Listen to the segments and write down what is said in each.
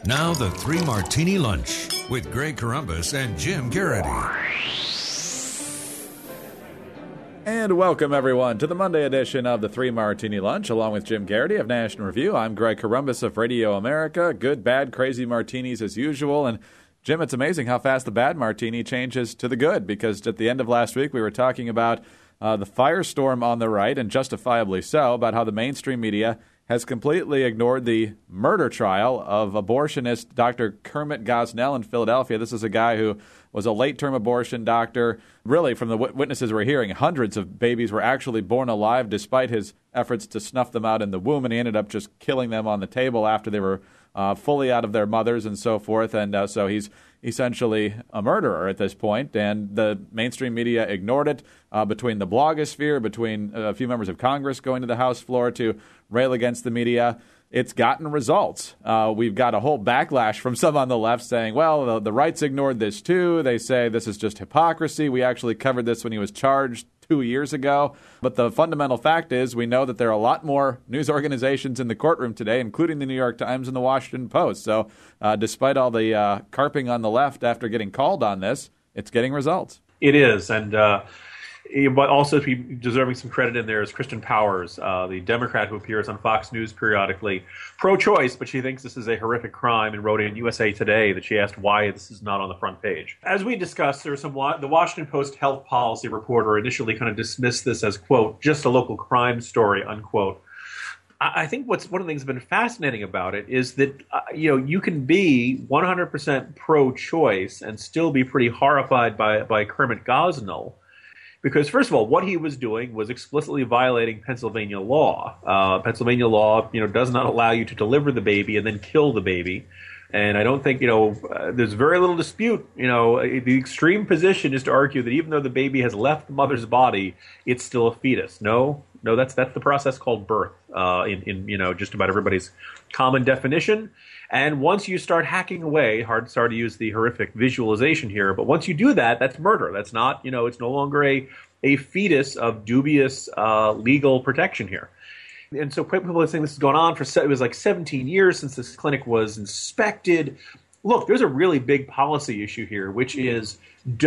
Now the Three Martini Lunch with Greg Corombos and Jim Garrity. And welcome, everyone, to the Monday edition of the Three Martini Lunch, along with Jim Garrity of National Review. I'm Greg Corombos of Radio America. Good, bad, crazy martinis as usual. And Jim, it's amazing how fast the bad martini changes to the good, because at the end of last week we were talking about the firestorm on the right, and justifiably so, about how the mainstream media has completely ignored the murder trial of abortionist Dr. Kermit Gosnell in Philadelphia. This is a guy who was a late-term abortion doctor. Really, from the witnesses we're hearing, hundreds of babies were actually born alive despite his efforts to snuff them out in the womb, and he ended up just killing them on the table after they were fully out of their mothers and so forth. And so he's essentially a murderer at this point, and the mainstream media ignored it. Between the blogosphere, between a few members of Congress going to the House floor to rail against the media, it's gotten results. We've got a whole backlash from some on the left saying, well, the right's ignored this too. They say this is just hypocrisy. We actually covered this when he was charged 2 years ago. But the fundamental fact is we know that there are a lot more news organizations in the courtroom today, including the New York Times and the Washington Post. So despite all the carping on the left after getting called on this, it's getting results. It is. And but also deserving some credit in there is Kristen Powers, the Democrat who appears on Fox News periodically, pro-choice, but she thinks this is a horrific crime, and wrote in USA Today that she asked why this is not on the front page. As we discussed, there's the Washington Post health policy reporter initially kind of dismissed this as, quote, just a local crime story, unquote. I think one of the things that's been fascinating about it is that you can be 100% pro-choice and still be pretty horrified by Kermit Gosnell. Because, first of all, what he was doing was explicitly violating Pennsylvania law. Pennsylvania law, does not allow you to deliver the baby and then kill the baby. And I don't think, there's very little dispute. The extreme position is to argue that even though the baby has left the mother's body, it's still a fetus. No, that's the process called birth in just about everybody's common definition. And once you start hacking away, sorry to use the horrific visualization here, but once you do that, that's murder. That's not, it's no longer a fetus of dubious legal protection here. And so people are saying this has gone on it was like 17 years since this clinic was inspected. Look, there's a really big policy issue here, which is,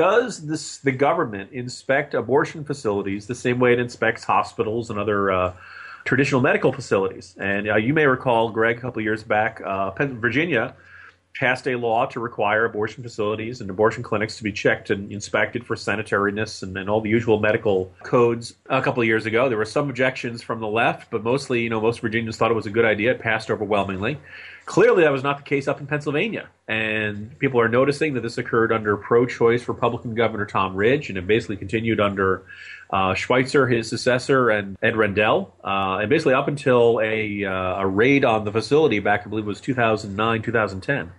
does the government inspect abortion facilities the same way it inspects hospitals and other traditional medical facilities? And you may recall, Greg, a couple of years back, Virginia passed a law to require abortion facilities and abortion clinics to be checked and inspected for sanitariness and all the usual medical codes. A couple of years ago, there were some objections from the left, but mostly, most Virginians thought it was a good idea. It passed overwhelmingly. Clearly, that was not the case up in Pennsylvania. And people are noticing that this occurred under pro-choice Republican Governor Tom Ridge, and it basically continued under Schweitzer, his successor, and Ed Rendell, and basically up until a raid on the facility back, I believe it was 2009, 2010.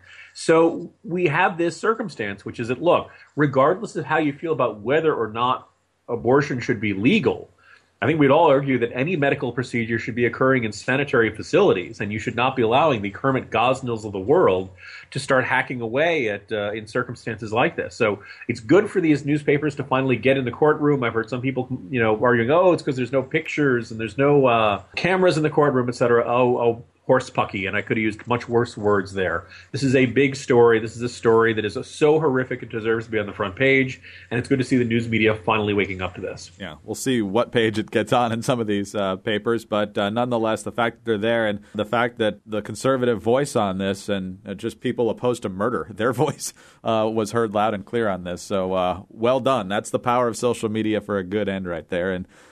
So we have this circumstance, which is that, look, regardless of how you feel about whether or not abortion should be legal, I think we'd all argue that any medical procedure should be occurring in sanitary facilities, and you should not be allowing the Kermit Gosnells of the world to start hacking away at in circumstances like this. So it's good for these newspapers to finally get in the courtroom. I've heard some people, arguing, it's because there's no pictures and there's no cameras in the courtroom, et cetera. Horsepucky, and I could have used much worse words there. This is a big story. This is a story that is so horrific it deserves to be on the front page, and it's good to see the news media finally waking up to this. Yeah, we'll see what page it gets on in some of these papers, but nonetheless, the fact that they're there and the fact that the conservative voice on this and just people opposed to murder, their voice was heard loud and clear on this. So well done. That's the power of social media for a good end right there.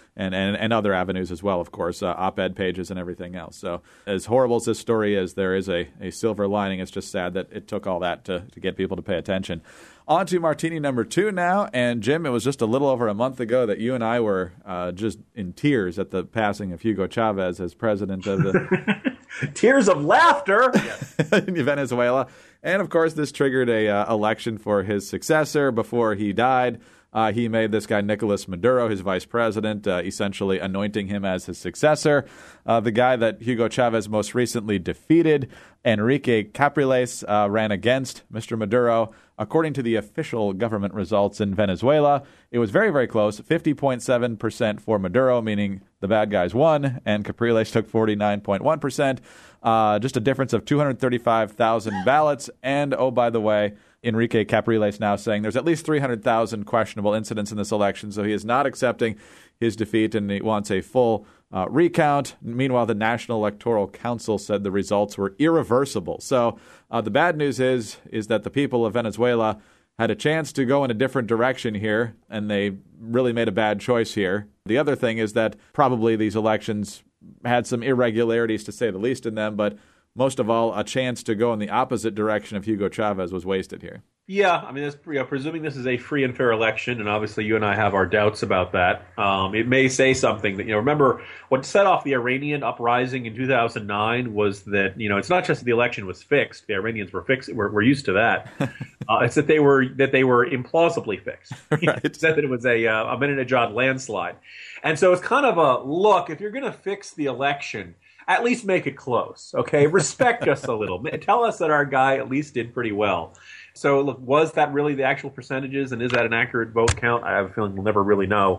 And other avenues as well, of course, op-ed pages and everything else. So as horrible as this story is, there is a silver lining. It's just sad that it took all that to get people to pay attention. On to Martini number 2 now. And, Jim, it was just a little over a month ago that you and I were just in tears at the passing of Hugo Chavez as president of the... Tears of laughter! in Venezuela. And, of course, this triggered a election for his successor before he died. He made this guy Nicolas Maduro his vice president, essentially anointing him as his successor. The guy that Hugo Chavez most recently defeated, Enrique Capriles, ran against Mr. Maduro. According to the official government results in Venezuela, it was very, very close, 50.7% for Maduro, meaning the bad guys won, and Capriles took 49.1%, just a difference of 235,000 ballots. And, oh, by the way, Enrique Capriles now saying there's at least 300,000 questionable incidents in this election, so he is not accepting his defeat, and he wants a full recount. Meanwhile, the National Electoral Council said the results were irreversible. So the bad news is that the people of Venezuela had a chance to go in a different direction here, and they really made a bad choice here. The other thing is that probably these elections had some irregularities, to say the least, in them, but most of all, a chance to go in the opposite direction of Hugo Chavez was wasted here. Yeah, I mean, presuming this is a free and fair election, and obviously you and I have our doubts about that, it may say something that, remember, what set off the Iranian uprising in 2009 was that, it's not just that the election was fixed. The Iranians were used to that. It's that they were implausibly fixed. Right. It said that it was a Ahmadinejad landslide. And so it's kind of a, look, if you're going to fix the election, at least make it close, okay? Respect us a little. Tell us that our guy at least did pretty well. So, look, was that really the actual percentages, and is that an accurate vote count? I have a feeling we'll never really know.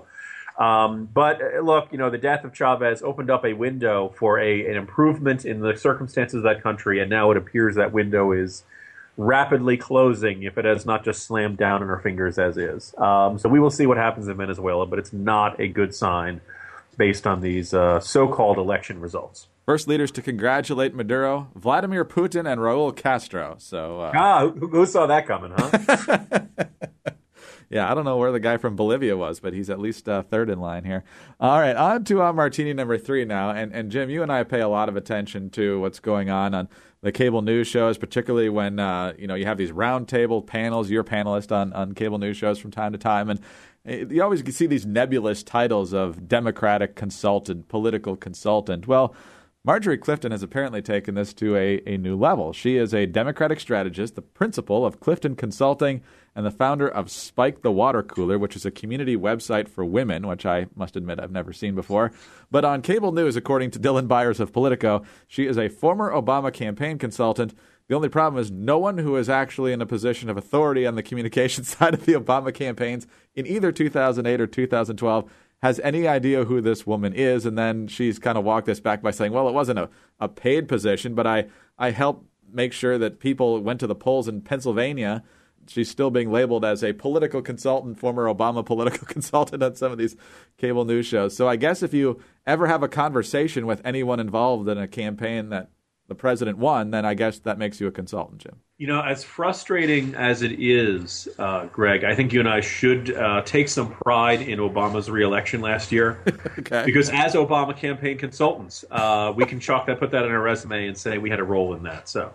But, look, the death of Chavez opened up a window for an improvement in the circumstances of that country, and now it appears that window is rapidly closing if it has not just slammed down in our fingers as is. So we will see what happens in Venezuela, but it's not a good sign based on these so-called election results. First leaders to congratulate Maduro, Vladimir Putin and Raul Castro. So, who saw that coming, huh? Yeah, I don't know where the guy from Bolivia was, but he's at least third in line here. All right, on to martini number 3 now. And Jim, you and I pay a lot of attention to what's going on the cable news shows, particularly when you have these roundtable panels. You're a panelist on cable news shows from time to time, and you always see these nebulous titles of Democratic consultant, political consultant. Well, Marjorie Clifton has apparently taken this to a new level. She is a Democratic strategist, the principal of Clifton Consulting, and the founder of Spike the Water Cooler, which is a community website for women, which I must admit I've never seen before. But on cable news, according to Dylan Byers of Politico, she is a former Obama campaign consultant. The only problem is no one who is actually in a position of authority on the communication side of the Obama campaigns in either 2008 or 2012 has any idea who this woman is. And then she's kind of walked this back by saying, well, it wasn't a paid position, but I helped make sure that people went to the polls in Pennsylvania. She's still being labeled as a political consultant, former Obama political consultant on some of these cable news shows. So I guess if you ever have a conversation with anyone involved in a campaign that the president won, then I guess that makes you a consultant, Jim. As frustrating as it is, Greg, I think you and I should take some pride in Obama's reelection last year. Okay. Because as Obama campaign consultants, we can put that in our resume and say we had a role in that. So,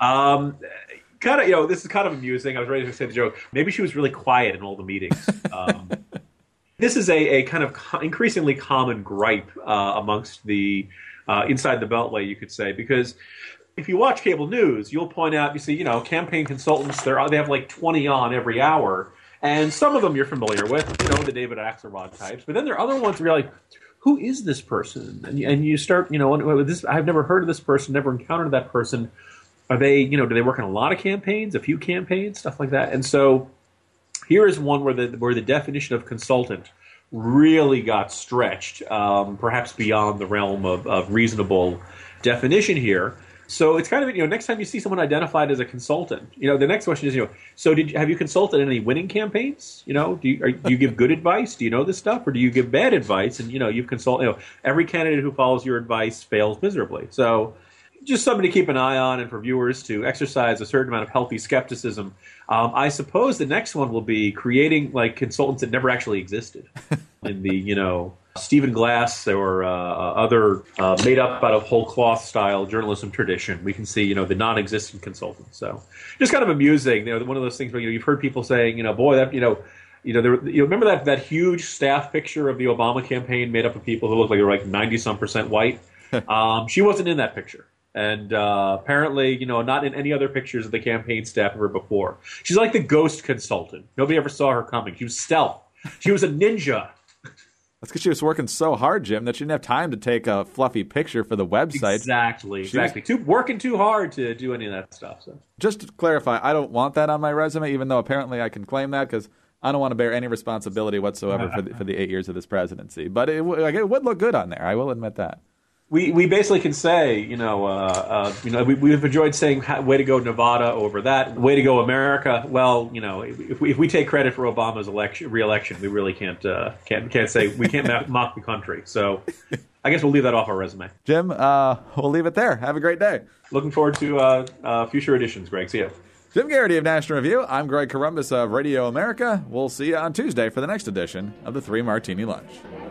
this is kind of amusing. I was ready to say the joke. Maybe she was really quiet in all the meetings. This is a kind of increasingly common gripe amongst the inside the Beltway, you could say, because if you watch cable news, you'll point out, you see, campaign consultants, they have like 20 on every hour, and some of them you're familiar with, the David Axelrod types, but then there are other ones where you're like, who is this person? And you start, I've never heard of this person, never encountered that person. Are they, do they work on a lot of campaigns, a few campaigns, stuff like that? And so here is one where the definition of consultant really got stretched, perhaps beyond the realm of reasonable definition here. So it's kind of, next time you see someone identified as a consultant, the next question is, so have you consulted in any winning campaigns? Do you give good advice? Do you know this stuff? Or do you give bad advice? And, you've consulted, every candidate who follows your advice fails miserably. So just something to keep an eye on, and for viewers to exercise a certain amount of healthy skepticism. I suppose the next one will be creating consultants that never actually existed in the, Stephen Glass or other made up out of whole cloth style journalism tradition. We can see, the non-existent consultants. So just kind of amusing. One of those things where you've heard people saying, boy, that remember that huge staff picture of the Obama campaign made up of people who looked like they were 90-some% white. She wasn't in that picture. And apparently, not in any other pictures of the campaign staff ever before. She's like the ghost consultant. Nobody ever saw her coming. She was stealth. She was a ninja. That's because she was working so hard, Jim, that she didn't have time to take a fluffy picture for the website. Exactly. Working too hard to do any of that stuff. So. Just to clarify, I don't want that on my resume, even though apparently I can claim that because I don't want to bear any responsibility whatsoever for the 8 years of this presidency. But it would look good on there. I will admit that. We basically can say, we've enjoyed saying "way to go Nevada" over that, "way to go America." Well, if we take credit for Obama's re-election, we really can't say we can't mock the country. So, I guess we'll leave that off our resume. Jim, we'll leave it there. Have a great day. Looking forward to future editions, Greg. See you. Jim Garrity of National Review. I'm Greg Corombos of Radio America. We'll see you on Tuesday for the next edition of the Three Martini Lunch.